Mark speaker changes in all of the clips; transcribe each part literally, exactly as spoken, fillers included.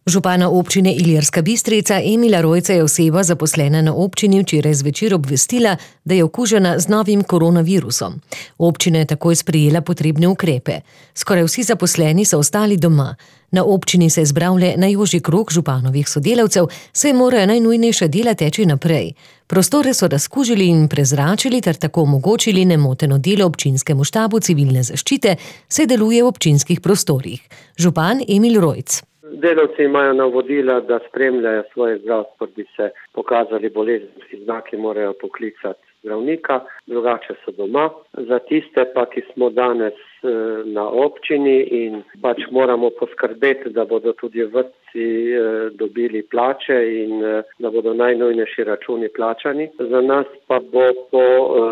Speaker 1: Župana občine Ilirska Bistrica Emila Rojca je oseba zaposlena na občini včeraj zvečer obvestila, da je okužena z novim koronavirusom. Občina je takoj sprejela potrebne ukrepe. Skoraj vsi zaposleni so ostali doma. Na občini se je zbral le najožji krog županovih sodelavcev, saj morajo najnujnejša dela teči naprej. Prostore so razkužili in prezračili ter tako omogočili nemoteno delo občinskemu štabu civilne zaščite, saj deluje v občinskih prostorih. Župan Emil Rojc.
Speaker 2: Delavci imajo navodila, da spremljajo svoje zdravstvo, bi se pokazali bolezenski znaki, morajo poklicati zdravnika, drugače so doma. Za tiste pa, ki smo danes na občini in pač moramo poskrbeti, da bodo tudi vrtci dobili plače in da bodo najnujnejši računi plačani. Za nas pa bo po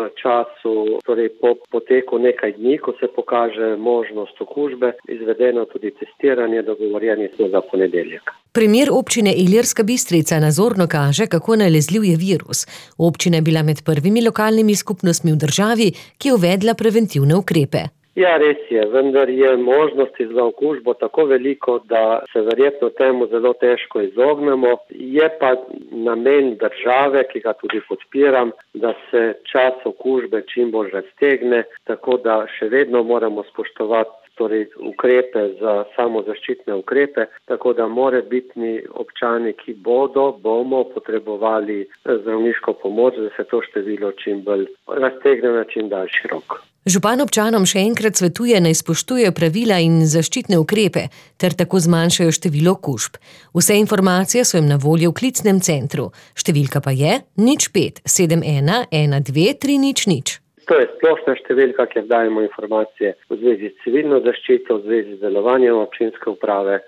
Speaker 2: času, torej po poteku nekaj dni, ko se pokaže možnost okužbe, izvedeno tudi testiranje, dogovorjeni smo za ponedeljek.
Speaker 1: Primer občine Ilirska Bistrica nazorno kaže, kako nalezljiv je virus. Občina je bila med prvimi lokalnimi skupnostmi v državi, ki je uvedla preventivne ukrepe.
Speaker 2: Ja, res je, vendar je možnosti za okužbo tako veliko, da se verjetno temu zelo težko izognemo. Je pa namen države, ki ga tudi podpiram, da se čas okužbe čim bolj raztegne, tako da še vedno moramo spoštovati torej ukrepe za samozaščitne ukrepe, tako da morebitni občani, ki bodo, bomo potrebovali zdravniško pomoč, da se to število čim bolj raztegne na čim daljši rok.
Speaker 1: Župan občanom še enkrat svetuje, naj spoštujejo pravila in zaščitne ukrepe, ter tako zmanjšajo število okužb. Vse informacije so jim na voljo v klicnem centru. Številka pa je nič pet sedem ena ena dve tri nič nič.
Speaker 2: To je splošna številka, kjer dajemo informacije v zvezi s civilno zaščito, v zvezi z delovanjem občinske uprave.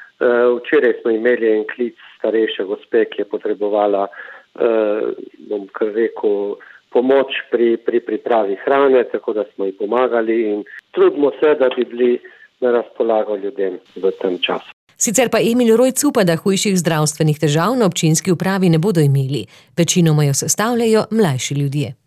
Speaker 2: Včeraj smo imeli en klic starejše gospe, ki je potrebovala, bom kar rekel, pomoč pri, pri pripravi hrane, tako da smo ji pomagali in trudimo se, da bi bili na razpolago ljudem v tem času.
Speaker 1: Sicer pa Emil Rojc upa, da hujših zdravstvenih težav na občinski upravi ne bodo imeli. Večinoma jo sestavljajo mlajši ljudje.